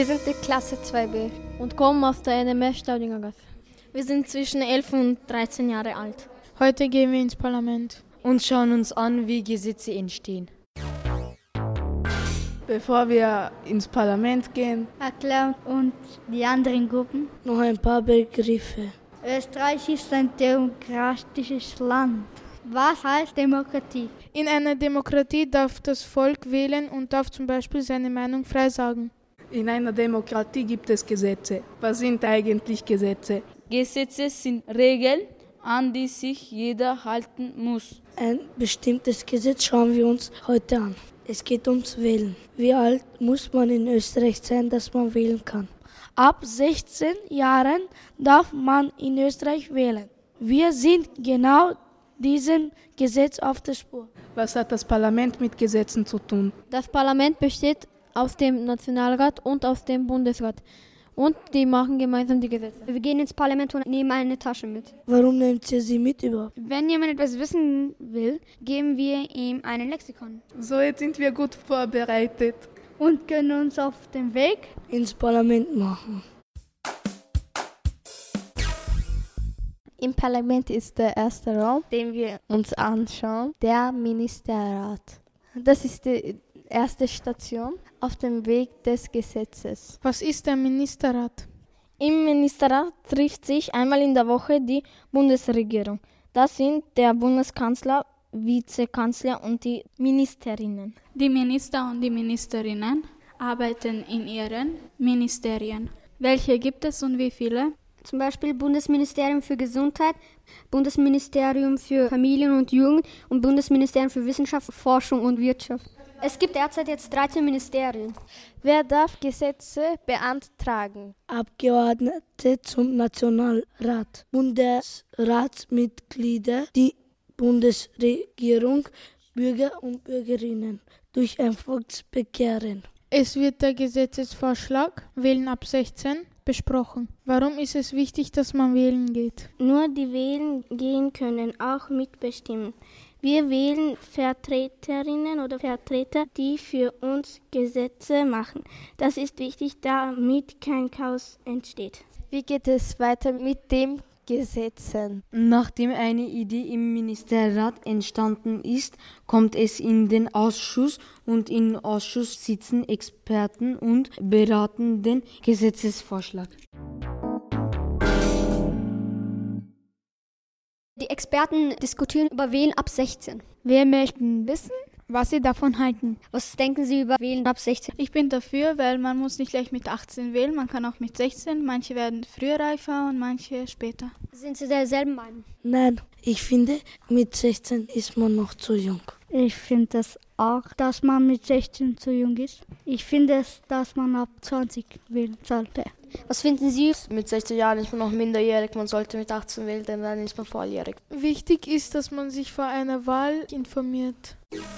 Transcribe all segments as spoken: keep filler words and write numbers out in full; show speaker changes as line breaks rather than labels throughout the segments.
Wir sind die Klasse zwei b und kommen aus der N M S Staudingergasse.
Wir sind zwischen elf und dreizehn Jahre alt.
Heute gehen wir ins Parlament
und schauen uns an, wie Gesetze entstehen.
Bevor wir ins Parlament gehen,
erklären uns die anderen Gruppen
noch ein paar Begriffe.
Österreich ist ein demokratisches Land. Was heißt Demokratie?
In einer Demokratie darf das Volk wählen und darf zum Beispiel seine Meinung frei sagen.
In einer Demokratie gibt es Gesetze. Was sind eigentlich Gesetze?
Gesetze sind Regeln, an die sich jeder halten muss.
Ein bestimmtes Gesetz schauen wir uns heute an. Es geht ums Wählen. Wie alt muss man in Österreich sein, dass man wählen kann? Ab sechzehn Jahren darf man in Österreich wählen. Wir sind genau diesem Gesetz auf der Spur.
Was hat das Parlament mit Gesetzen zu tun?
Das Parlament besteht aus dem Nationalrat und aus dem Bundesrat. Und die machen gemeinsam die Gesetze.
Wir gehen ins Parlament und nehmen eine Tasche mit.
Warum nehmt ihr sie mit überhaupt?
Wenn jemand etwas wissen will, geben wir ihm einen Lexikon.
So, jetzt sind wir gut vorbereitet.
Und können uns auf den Weg
ins Parlament machen.
Im Parlament ist der erste Raum, den wir uns anschauen, der Ministerrat. Das ist die erste Station auf dem Weg des Gesetzes.
Was ist der Ministerrat?
Im Ministerrat trifft sich einmal in der Woche die Bundesregierung. Das sind der Bundeskanzler, Vizekanzler und die Ministerinnen.
Die Minister und die Ministerinnen arbeiten in ihren Ministerien. Welche gibt es und wie viele?
Zum Beispiel Bundesministerium für Gesundheit, Bundesministerium für Familien und Jugend und Bundesministerium für Wissenschaft, Forschung und Wirtschaft. Es gibt derzeit jetzt dreizehn Ministerien.
Wer darf Gesetze beantragen?
Abgeordnete zum Nationalrat, Bundesratsmitglieder, die Bundesregierung, Bürger und Bürgerinnen durch ein Volksbegehren.
Es wird der Gesetzesvorschlag Wählen ab sechzehn besprochen. Warum ist es wichtig, dass man wählen geht?
Nur die wählen gehen können auch mitbestimmen. Wir wählen Vertreterinnen oder Vertreter, die für uns Gesetze machen. Das ist wichtig, damit kein Chaos entsteht.
Wie geht es weiter mit den Gesetzen?
Nachdem eine Idee im Ministerrat entstanden ist, kommt es in den Ausschuss und im Ausschuss sitzen Experten und beraten den Gesetzesvorschlag.
Die Experten diskutieren über Wählen ab sechzehn.
Wir möchten wissen, was Sie davon halten.
Was denken Sie über Wählen ab sechzehn?
Ich bin dafür, weil man muss nicht gleich mit achtzehn wählen, man kann auch mit sechzehn. Manche werden früher reifer und manche später.
Sind Sie derselben Meinung?
Nein, ich finde, mit sechzehn ist man noch zu jung.
Ich finde das auch, dass man mit sechzehn zu jung ist. Ich finde es, dass man ab zwanzig wählen sollte.
Was finden Sie?
Mit sechzehn Jahren ist man noch minderjährig, man sollte mit achtzehn wählen, denn dann ist man volljährig.
Wichtig ist, dass man sich vor einer Wahl informiert.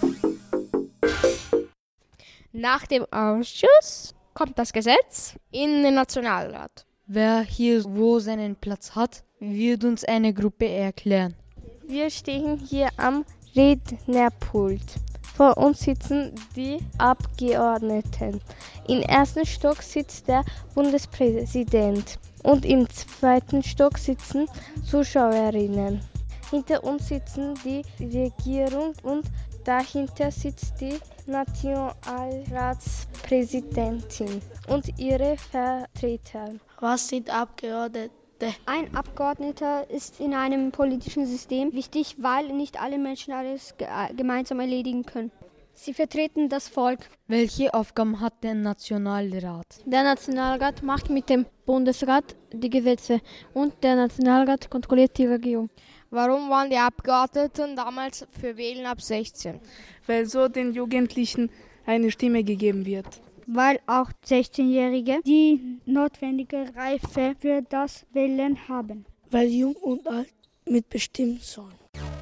Nach dem Ausschuss kommt das Gesetz in den Nationalrat.
Wer hier wo seinen Platz hat, wird uns eine Gruppe erklären.
Wir stehen hier am Rednerpult. Vor uns sitzen die Abgeordneten. Im ersten Stock sitzt der Bundespräsident und im zweiten Stock sitzen Zuschauerinnen. Hinter uns sitzen die Regierung und dahinter sitzt die Nationalratspräsidentin und ihre Vertreter.
Was sind Abgeordnete?
Ein Abgeordneter ist in einem politischen System wichtig, weil nicht alle Menschen alles gemeinsam erledigen können. Sie vertreten das Volk.
Welche Aufgaben hat der Nationalrat?
Der Nationalrat macht mit dem Bundesrat die Gesetze und der Nationalrat kontrolliert die Regierung. Warum waren die Abgeordneten damals für Wählen ab sechzehn?
Weil so den Jugendlichen eine Stimme gegeben wird.
Weil auch sechzehnjährige die notwendige Reife für das Wählen haben.
Weil Jung und Alt mitbestimmen sollen.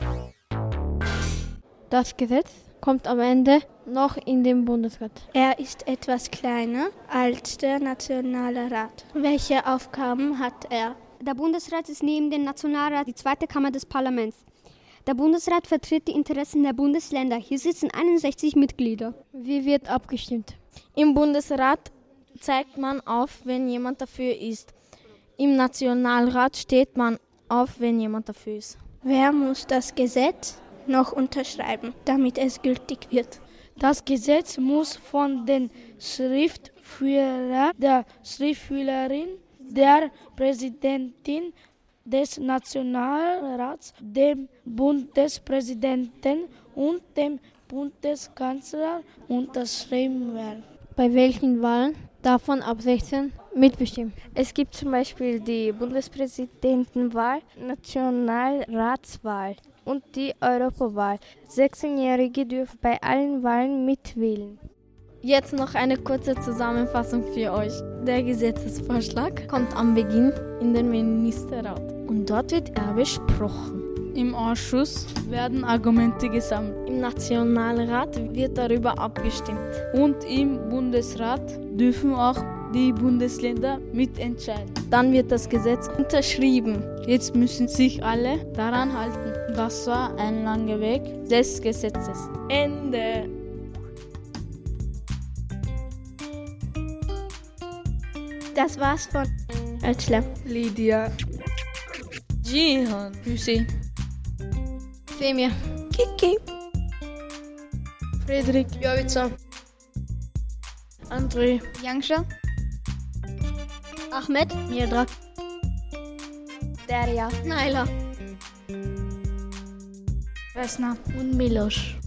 Das Gesetz kommt am Ende noch in den Bundesrat.
Er ist etwas kleiner als der Nationalrat. Welche Aufgaben hat er?
Der Bundesrat ist neben dem Nationalrat die zweite Kammer des Parlaments. Der Bundesrat vertritt die Interessen der Bundesländer. Hier sitzen einundsechzig Mitglieder.
Wie wird abgestimmt?
Im Bundesrat
zeigt man auf, wenn jemand dafür ist. Im Nationalrat steht man auf, wenn jemand dafür ist.
Wer muss das Gesetz noch unterschreiben, damit es gültig wird?
Das Gesetz muss von den Schriftführer, der Schriftführerin, der Präsidentin des Nationalrats, dem Bundespräsidenten und dem Bundeskanzler unterschrieben werden.
Bei welchen Wahlen darf man ab sechzehn mitbestimmen?
Es gibt zum Beispiel die Bundespräsidentenwahl, Nationalratswahl und die Europawahl. sechzehnjährige dürfen bei allen Wahlen mitwählen.
Jetzt noch eine kurze Zusammenfassung für euch. Der Gesetzesvorschlag kommt am Beginn in den Ministerrat und dort wird er besprochen.
Im Ausschuss werden Argumente gesammelt.
Im Nationalrat wird darüber abgestimmt.
Und im Bundesrat dürfen auch die Bundesländer mitentscheiden.
Dann wird das Gesetz unterschrieben.
Jetzt müssen sich alle daran halten. Das war ein langer Weg des Gesetzes.
Ende.
Das war's von Özlem,
Lydia,
Jihan, Hüseyin,
Femir,
Kiki,
Friedrich, Jovica, André,
Yangsha,
Ahmed,
Mirdrak,
Derya,
Naila,
Vesna
und Milos.